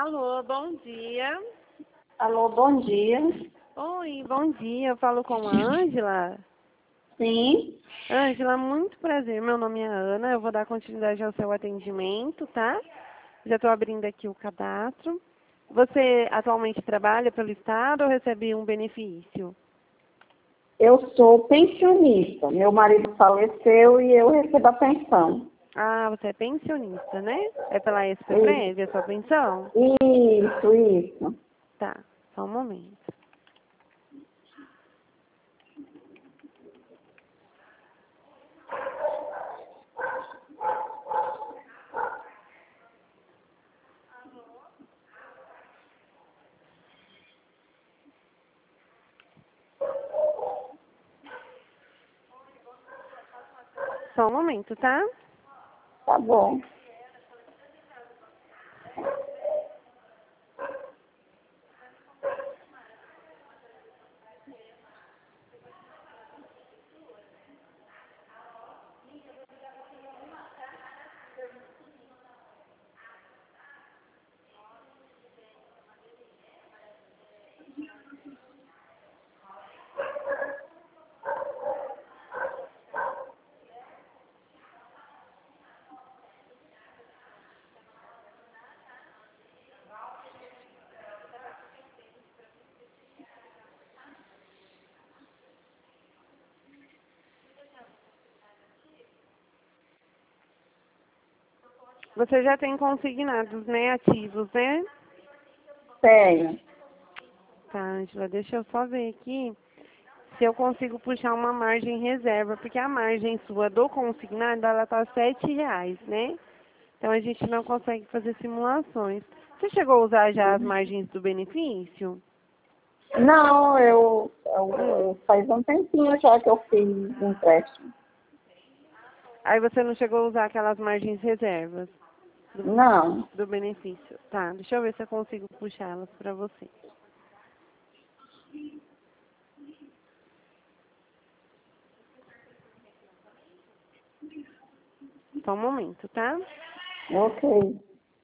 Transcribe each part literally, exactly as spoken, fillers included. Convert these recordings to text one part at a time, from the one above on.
Alô, bom dia. Alô, bom dia. Oi, bom dia. Eu falo com a Ângela. Sim, Ângela, muito prazer. Meu nome é Ana. Eu vou dar continuidade ao seu atendimento, tá? Já estou abrindo aqui o cadastro. Você atualmente trabalha pelo Estado ou recebe um benefício? eu sou pensionista. Meu marido faleceu e eu recebo a pensão. Ah, você é pensionista, né? É pela S P Isso, Prev, a sua pensão? isso, isso. Tá, só um momento. Só um momento, tá? Tá bom. Você já tem consignados, né? Ativos, né? Tenho. Tá, Ângela, deixa eu só ver aqui se eu consigo puxar uma margem reserva, porque a margem sua do consignado, ela tá sete reais, né? Então a gente não consegue fazer simulações. Você chegou a usar já as margens do benefício? Não, eu, eu, Hum. eu faz um tempinho já que eu fiz empréstimo. Aí você não chegou a usar aquelas margens reservas do, Não. do benefício. Tá, deixa eu ver se eu consigo puxar elas pra você. Só um momento, tá? Ok.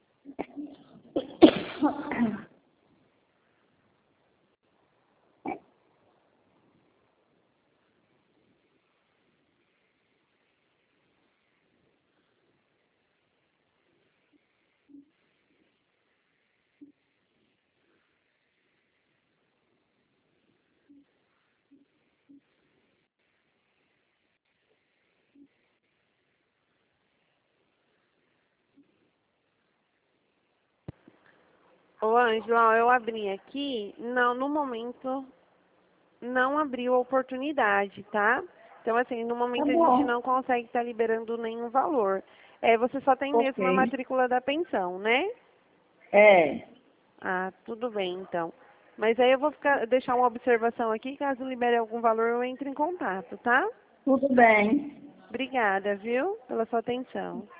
Ô, Ângela, ó, eu abri aqui, não, no momento não abriu a oportunidade, tá? Então, assim, no Tá momento a gente bom. não consegue estar liberando nenhum valor. É, você só tem mesmo a Ok. matrícula da pensão, né? É, Ah, tudo bem, então. Mas aí eu vou ficar, deixar uma observação aqui, caso libere algum valor, eu entre em contato, tá? tudo bem. Obrigada, viu, pela sua atenção.